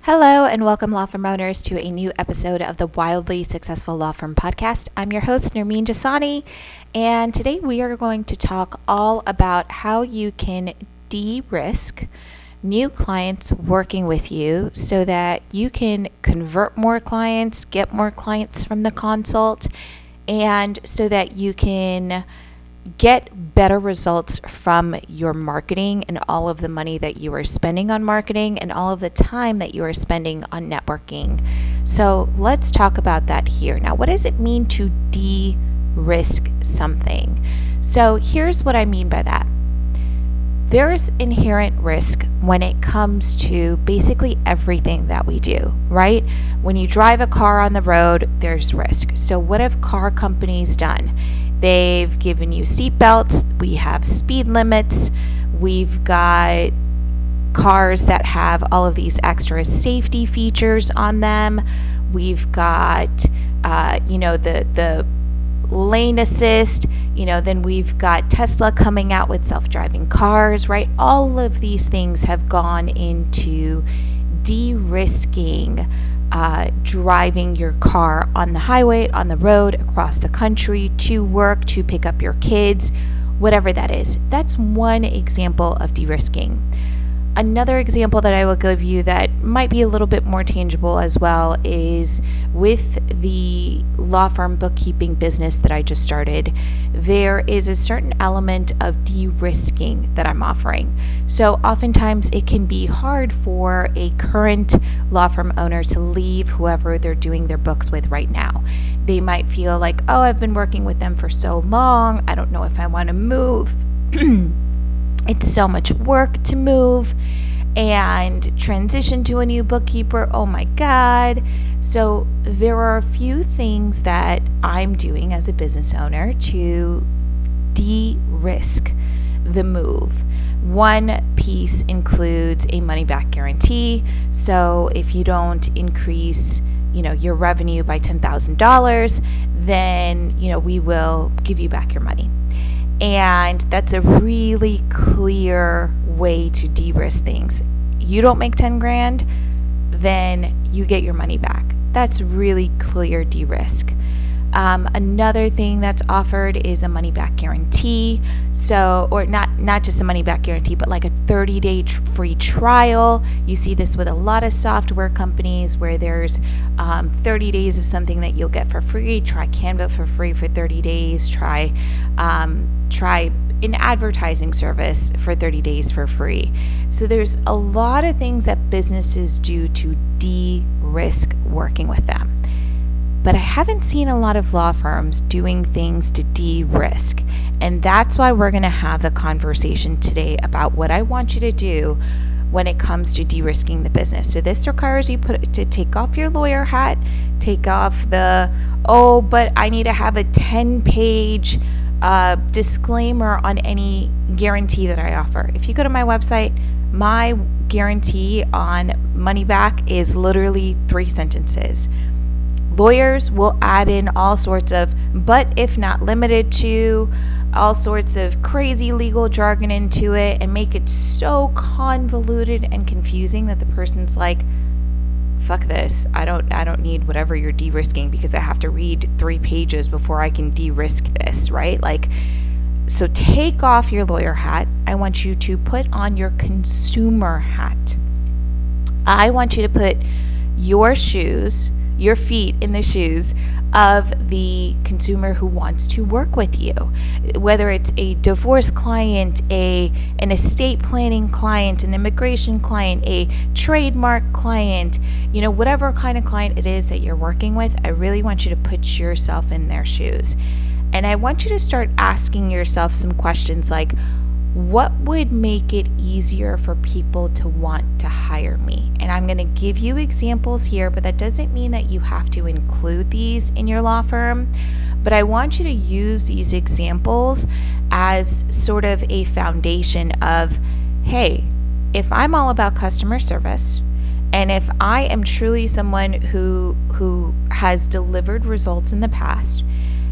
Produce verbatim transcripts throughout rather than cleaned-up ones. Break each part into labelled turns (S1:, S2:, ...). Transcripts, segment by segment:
S1: Hello, and welcome, law firm owners, to a new episode of the Wildly Successful Law Firm Podcast. I'm your host, Nermeen Jasani, and today we are going to talk all about how you can de-risk new clients working with you so that you can convert more clients, get more clients from the consult, and so that you can get better results from your marketing and all of the money that you are spending on marketing and all of the time that you are spending on networking. So let's talk about that here. Now, what does it mean to de-risk something? So here's what I mean by that. There's inherent risk when it comes to basically everything that we do, right? When you drive a car on the road, there's risk. So what have car companies done? They've given you seat belts. We have speed limits. We've got cars that have all of these extra safety features on them. We've got, uh, you know, the the lane assist. You know, then we've got Tesla coming out with self-driving cars, right? All of these things have gone into de-risking Uh, driving your car on the highway, on the road, across the country, to work, to pick up your kids, whatever that is. That's one example of de-risking. Another example that I will give you that might be a little bit more tangible as well is with the law firm bookkeeping business that I just started. There is a certain element of de-risking that I'm offering. So oftentimes it can be hard for a current law firm owner to leave whoever they're doing their books with right now. They might feel like, oh, I've been working with them for so long. I don't know if I want to move. It's so much work to move and transition to a new bookkeeper. Oh my God. So there are a few things that I'm doing as a business owner to de-risk the move. One piece includes a money back guarantee. So if you don't increase, you know, your revenue by ten thousand dollars, then, you know, we will give you back your money. And that's a really clear way to de-risk things. You don't make ten grand, then you get your money back. That's really clear de-risk. Um, another thing that's offered is a money back guarantee. So, or not, not just a money back guarantee, but like a thirty day tr- free trial. You see this with a lot of software companies where there's um, thirty days of something that you'll get for free. Try Canva for free for thirty days. Try, um, try an advertising service for thirty days for free. So there's a lot of things that businesses do to de-risk working with them. But I haven't seen a lot of law firms doing things to de-risk. And that's why we're going to have the conversation today about what I want you to do when it comes to de-risking the business. So this requires you put to take off your lawyer hat, take off the, oh, but I need to have a ten page uh, disclaimer on any guarantee that I offer. If you go to my website, my guarantee on money back is literally three sentences. Lawyers will add in all sorts of, but if not limited to, all sorts of crazy legal jargon into it and make it so convoluted and confusing that the person's like, fuck this. I don't I don't need whatever you're de-risking because I have to read three pages before I can de-risk this, right? Like, so take off your lawyer hat. I want you to put on your consumer hat. I want you to put your shoes your feet in the shoes of the consumer who wants to work with you, whether it's a divorce client, a an estate planning client, an immigration client, a trademark client, you know, whatever kind of client it is that you're working with. I really want you to put yourself in their shoes. And I want you to start asking yourself some questions like, what would make it easier for people to want to hire me? And I'm going to give you examples here, but that doesn't mean that you have to include these in your law firm. But I want you to use these examples as sort of a foundation of, hey, if I'm all about customer service, and if I am truly someone who who has delivered results in the past,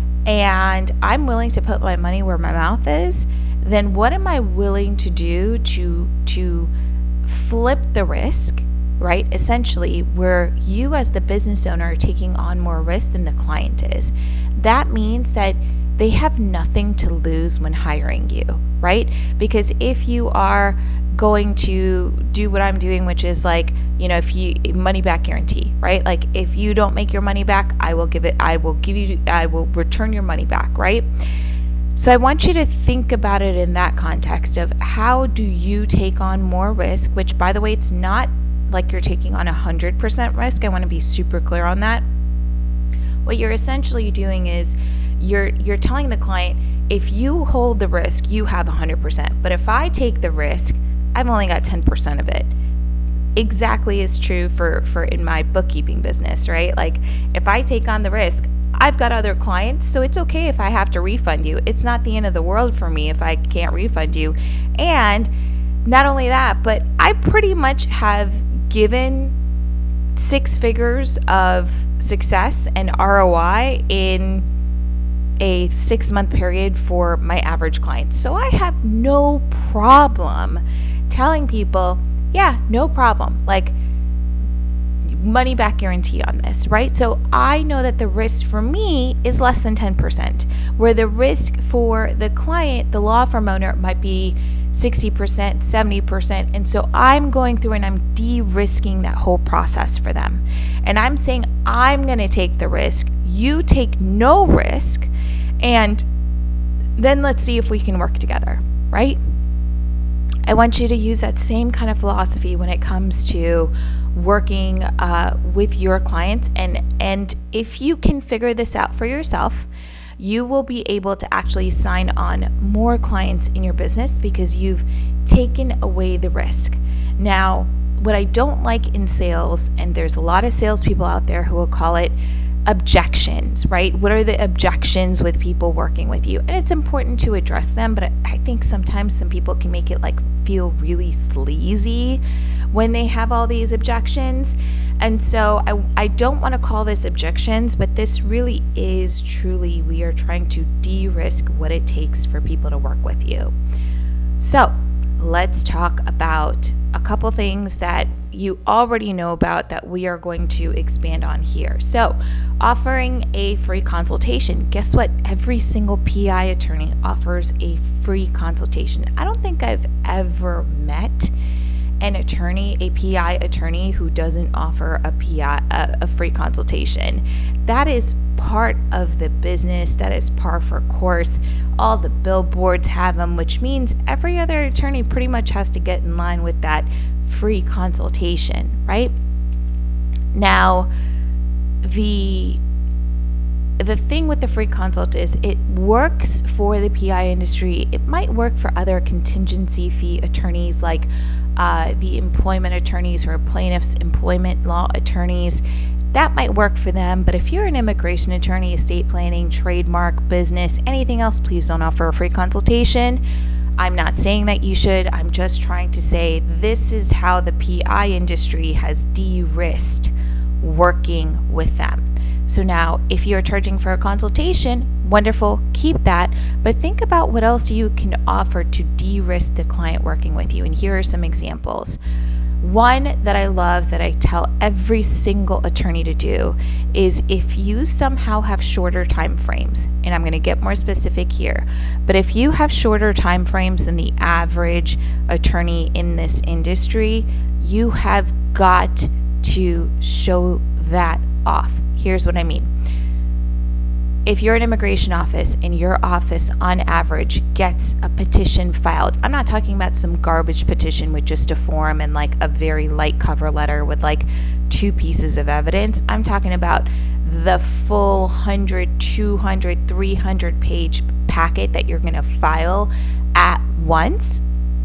S1: and I'm willing to put my money where my mouth is, then what am I willing to do to to flip the risk right? Essentially, where you as the business owner are taking on more risk than the client is. That means that they have nothing to lose when hiring you, right? Because if you are going to do what I'm doing, which is like, you know, if you money back guarantee, right? Like if you don't make your money back, I will give it, I will give you, I will return your money back, right? So I want you to think about it in that context of how do you take on more risk, which by the way, it's not like you're taking on one hundred percent risk. I want to be super clear on that. What you're essentially doing is you're you're telling the client, if you hold the risk, you have one hundred percent. But if I take the risk, I've only got ten percent of it. Exactly is true for, for in my bookkeeping business, right? Like if I take on the risk, I've got other clients, so it's okay if I have to refund you. It's not the end of the world for me if I can't refund you. And not only that, but I pretty much have given six figures of success and R O I in a six month period for my average client. So I have no problem telling people, yeah, no problem. Like money back guarantee on this, right? So I know that the risk for me is less than ten percent, where the risk for the client, the law firm owner, might be sixty percent, seventy percent. And so I'm going through and I'm de-risking that whole process for them. And I'm saying, I'm going to take the risk. You take no risk. And then let's see if we can work together, right? I want you to use that same kind of philosophy when it comes to working uh, with your clients. And, and if you can figure this out for yourself, you will be able to actually sign on more clients in your business because you've taken away the risk. Now, what I don't like in sales, and there's a lot of salespeople out there who will call it objections, right? What are the objections with people working with you? And it's important to address them, but I think sometimes some people can make it like feel really sleazy when they have all these objections. And so I, I don't want to call this objections, but this really is truly, we are trying to de-risk what it takes for people to work with you. So let's talk about a couple things that you already know about that we are going to expand on here. So offering a free consultation. Guess what? Every single P I attorney offers a free consultation. I don't think I've ever met an attorney, a P I attorney who doesn't offer a P I, a, a free consultation. That is part of the business. That is par for course. All the billboards have them, which means every other attorney pretty much has to get in line with that free consultation, right? Now, the the thing with the free consult is it works for the P I industry. It might work for other contingency fee attorneys like uh, the employment attorneys or plaintiffs' employment law attorneys. That might work for them, but if you're an immigration attorney, estate planning, trademark, business, anything else, please don't offer a free consultation. I'm not saying that you should. I'm just trying to say this is how the P I industry has de-risked working with them. So now, if you're charging for a consultation, wonderful, keep that. But think about what else you can offer to de-risk the client working with you. And here are some examples. One that I love that I tell every single attorney to do is if you somehow have shorter time frames, and I'm going to get more specific here, but if you have shorter time frames than the average attorney in this industry, you have got to show that off. Here's what I mean. If you're an immigration office and your office on average gets a petition filed, I'm not talking about some garbage petition with just a form and like a very light cover letter with like two pieces of evidence. I'm talking about the full one hundred, two hundred, three hundred page packet that you're going to file at once.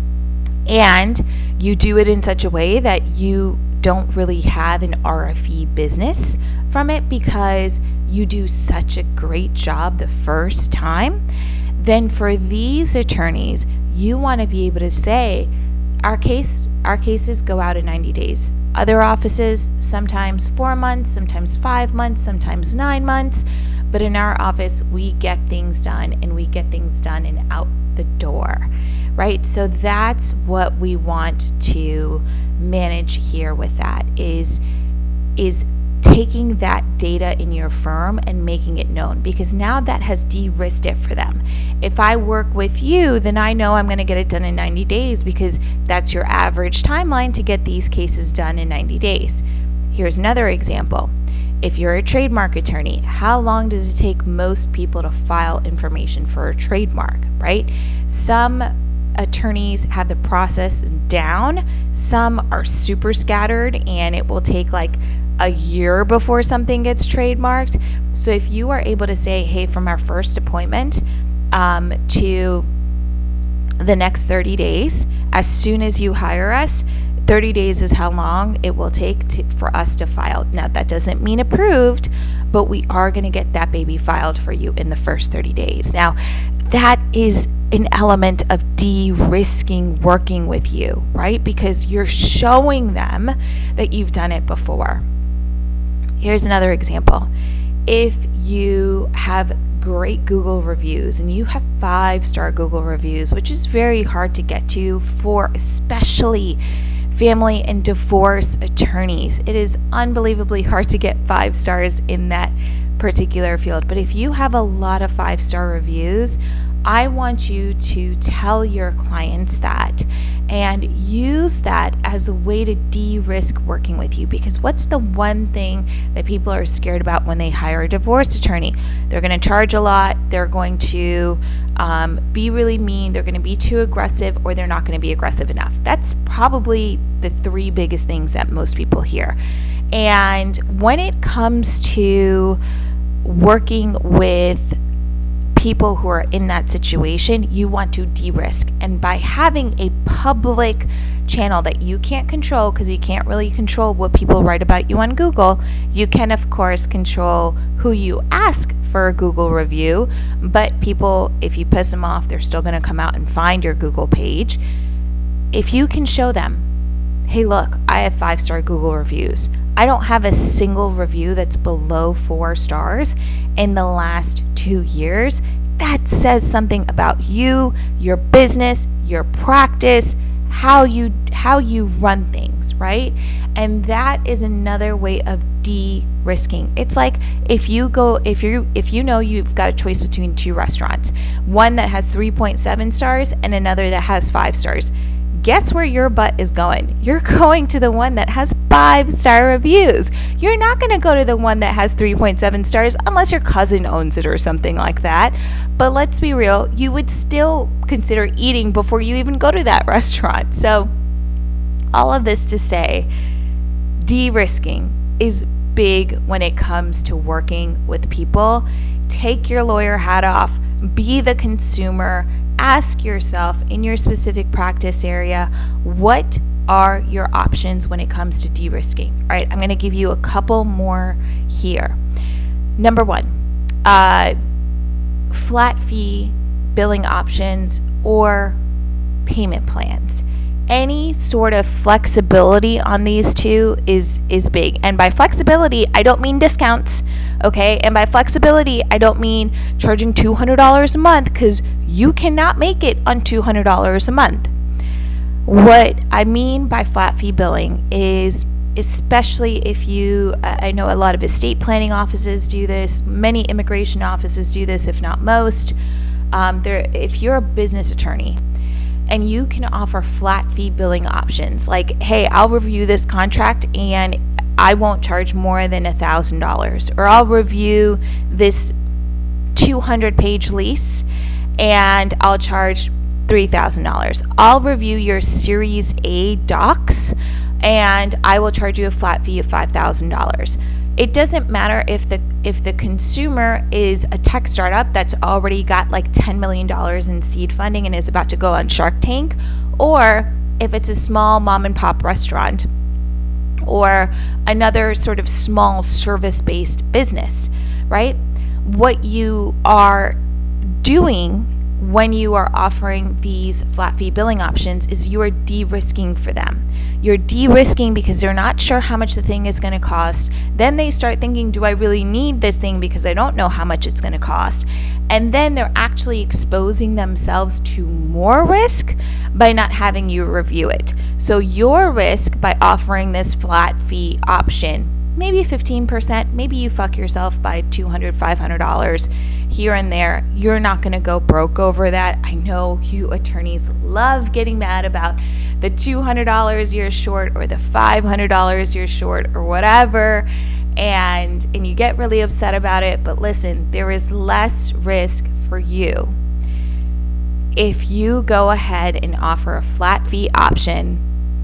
S1: And you do it in such a way that you don't really have an R F E business from it because you do such a great job the first time, then for these attorneys, you want to be able to say, our case, our cases go out in ninety days. Other offices, sometimes four months, sometimes five months, sometimes nine months. But in our office, we get things done and we get things done in out the door, right? So that's what we want to manage here with that is, is taking that data in your firm and making it known, because now that has de-risked it for them. If I work with you, then I know I'm going to get it done in ninety days because that's your average timeline to get these cases done in ninety days. Here's another example. If you're a trademark attorney, how long does it take most people to file information for a trademark, right? Some attorneys have the process down. Some are super scattered and it will take like a year before something gets trademarked. So if you are able to say, hey, from our first appointment um, to the next thirty days, as soon as you hire us, thirty days is how long it will take to, for us to file. Now, that doesn't mean approved, but we are going to get that baby filed for you in the first thirty days. Now, that is an element of de-risking working with you, right? Because you're showing them that you've done it before. Here's another example. If you have great Google reviews and you have five-star Google reviews, which is very hard to get to for especially family and divorce attorneys. It is unbelievably hard to get five stars in that particular field. But if you have a lot of five-star reviews, I want you to tell your clients that and use that as a way to de-risk working with you. Because what's the one thing that people are scared about when they hire a divorce attorney? They're going to charge a lot, they're going to um, be really mean, they're going to be too aggressive, or they're not going to be aggressive enough. That's probably the three biggest things that most people hear. And when it comes to working with people who are in that situation, you want to de-risk. And by having a public channel that you can't control, because you can't really control what people write about you on Google, you can of course control who you ask for a Google review. But people, if you piss them off, they're still going to come out and find your Google page. If you can show them, hey, look, I have five-star Google reviews. I don't have a single review that's below four stars in the last two years. That says something about you, your business, your practice, how you how you run things, right? And that is another way of de-risking. It's like if you go, if you if you know you've got a choice between two restaurants, one that has three point seven stars and another that has five stars. Guess where your butt is going? You're going to the one that has five-star reviews. You're not going to go to the one that has three point seven stars unless your cousin owns it or something like that. But let's be real, you would still consider eating before you even go to that restaurant. So all of this to say, de-risking is big when it comes to working with people. Take your lawyer hat off, be the consumer. Ask yourself in your specific practice area, what are your options when it comes to de-risking? All right, I'm going to give you a couple more here. Number one, uh, flat fee billing options or payment plans. Any sort of flexibility on these two is is big. And by flexibility, I don't mean discounts, okay? And by flexibility, I don't mean charging two hundred dollars a month, because you cannot make it on two hundred dollars a month. What I mean by flat fee billing is, especially if you, I know a lot of estate planning offices do this, many immigration offices do this, if not most. Um, there, if you're a business attorney, and you can offer flat fee billing options like, hey, I'll review this contract and I won't charge more than one thousand dollars. Or I'll review this two hundred page lease and I'll charge three thousand dollars. I'll review your Series A docs and I will charge you a flat fee of five thousand dollars. It doesn't matter if the if the consumer is a tech startup that's already got like ten million dollars in seed funding and is about to go on Shark Tank, or if it's a small mom and pop restaurant or another sort of small service-based business, right? What you are doing when you are offering these flat fee billing options is you are de-risking for them. You're de-risking because they're not sure how much the thing is going to cost. Then they start thinking, do I really need this thing because I don't know how much it's going to cost? And then they're actually exposing themselves to more risk by not having you review it. So your risk by offering this flat fee option, maybe fifteen percent, maybe you fuck yourself by two hundred dollars, five hundred dollars here and there. You're not going to go broke over that. I know you attorneys love getting mad about the two hundred dollars you're short or the five hundred dollars you're short or whatever, and and you get really upset about it. But listen, there is less risk for you if you go ahead and offer a flat fee option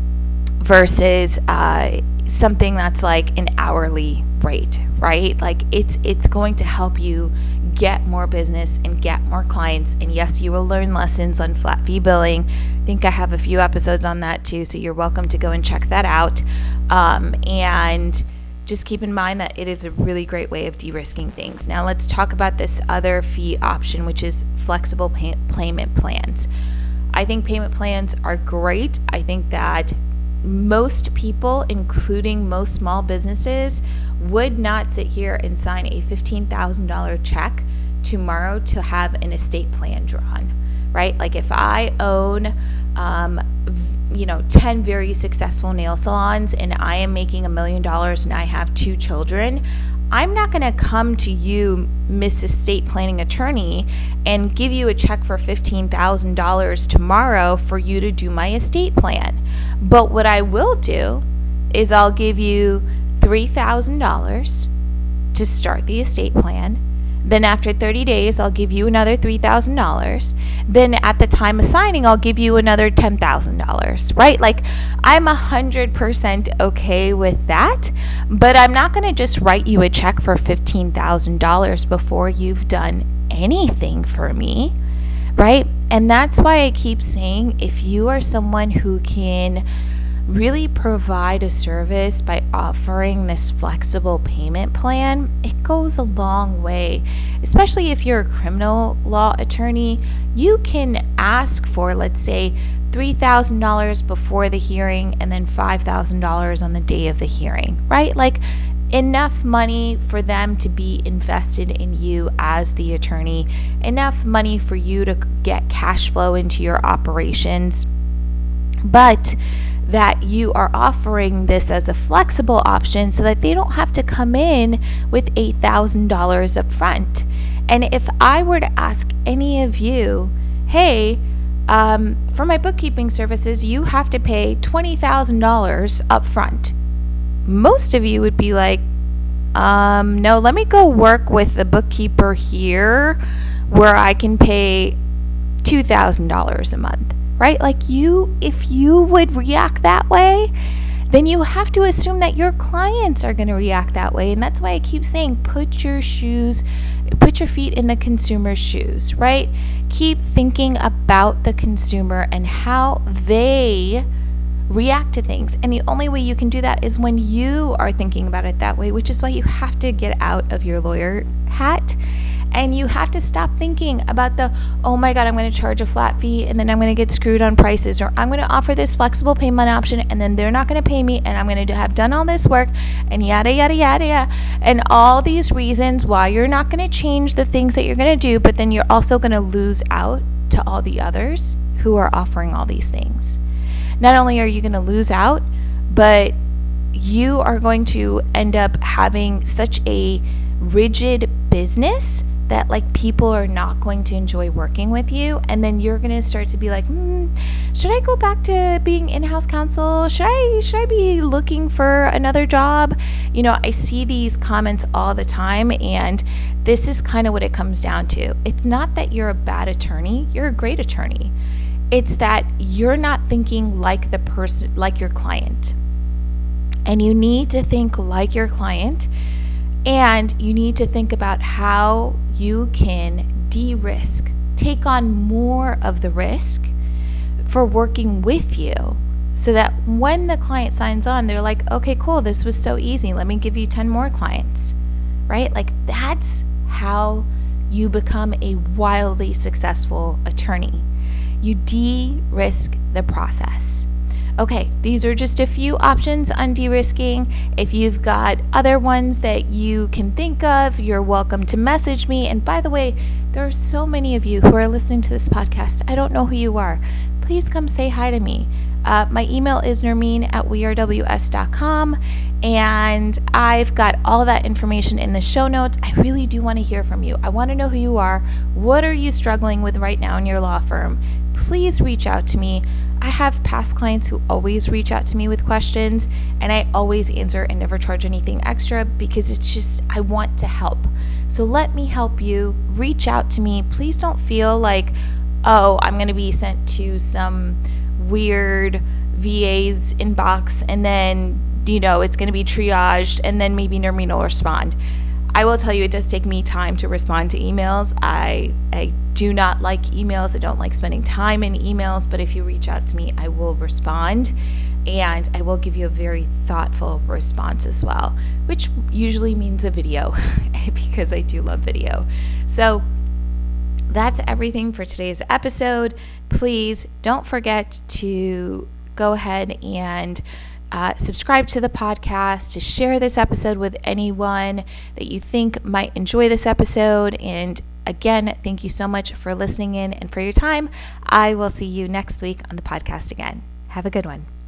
S1: versus uh, something that's like an hourly rate, right? Like it's it's going to help you get more business and get more clients. And yes, you will learn lessons on flat fee billing. I think I have a few episodes on that too, so you're welcome to go and check that out. Um, and just keep in mind that it is a really great way of de-risking things. Now let's talk about this other fee option, which is flexible pay- payment plans. I think payment plans are great. I think that most people, including most small businesses, would not sit here and sign a fifteen thousand dollars check tomorrow to have an estate plan drawn, right? Like if I own, um, you know, ten very successful nail salons and I am making a million dollars and I have two children, I'm not going to come to you, Miss Estate Planning Attorney, and give you a check for fifteen thousand dollars tomorrow for you to do my estate plan. But what I will do is I'll give you three thousand dollars to start the estate plan. Then after thirty days, I'll give you another three thousand dollars. Then at the time of signing, I'll give you another ten thousand dollars, right? Like I'm one hundred percent okay with that, but I'm not going to just write you a check for fifteen thousand dollars before you've done anything for me, right? And that's why I keep saying if you are someone who can really provide a service by offering this flexible payment plan, it goes a long way. Especially if you're a criminal law attorney, you can ask for, let's say, three thousand dollars before the hearing and then five thousand dollars on the day of the hearing, right? Like enough money for them to be invested in you as the attorney, enough money for you to get cash flow into your operations, but that you are offering this as a flexible option so that they don't have to come in with eight thousand dollars up front. And if I were to ask any of you, hey, um, for my bookkeeping services, you have to pay twenty thousand dollars up front, most of you would be like, um, no, let me go work with the bookkeeper here where I can pay two thousand dollars a month. Right? Like you, if you would react that way, then you have to assume that your clients are going to react that way. And that's why I keep saying, put your shoes, put your feet in the consumer's shoes, right? Keep thinking about the consumer and how they react to things. And the only way you can do that is when you are thinking about it that way, which is why you have to get out of your lawyer hat. And you have to stop thinking about the, oh my God, I'm going to charge a flat fee and then I'm going to get screwed on prices, or I'm going to offer this flexible payment option and then they're not going to pay me and I'm going to have done all this work and yada, yada, yada, yada. And all these reasons why you're not going to change the things that you're going to do, but then you're also going to lose out to all the others who are offering all these things. Not only are you going to lose out, but you are going to end up having such a rigid business that like people are not going to enjoy working with you, and then you're going to start to be like, hmm, should I go back to being in-house counsel? Should I should I be looking for another job? You know, I see these comments all the time, and this is kind of what it comes down to. It's not that you're a bad attorney, you're a great attorney. It's that you're not thinking like the person, like your client. And you need to think like your client, and you need to think about how you can de-risk, take on more of the risk for working with you, so that when the client signs on, they're like, okay, cool, this was so easy. Let me give you ten more clients, right? Like that's how you become a wildly successful attorney. You de-risk the process. Okay, these are just a few options on de-risking. If you've got other ones that you can think of, you're welcome to message me. And by the way, there are so many of you who are listening to this podcast. I don't know who you are. Please come say hi to me. Uh, my email is nermeen at we are w s dot com, and I've got all that information in the show notes. I really do want to hear from you. I want to know who you are. What are you struggling with right now in your law firm? Please reach out to me. I have past clients who always reach out to me with questions, and I always answer and never charge anything extra because it's just, I want to help. So let me help you. Reach out to me. Please don't feel like, oh, I'm going to be sent to some weird V A's inbox and then, you know, it's going to be triaged and then maybe Nermeen will respond. I will tell you, it does take me time to respond to emails. I I do not like emails. I don't like spending time in emails, but if you reach out to me, I will respond, and I will give you a very thoughtful response as well, which usually means a video because I do love video. So that's everything for today's episode. Please don't forget to go ahead and Uh, subscribe to the podcast, to share this episode with anyone that you think might enjoy this episode. And again, thank you so much for listening in and for your time. I will see you next week on the podcast again. Have a good one.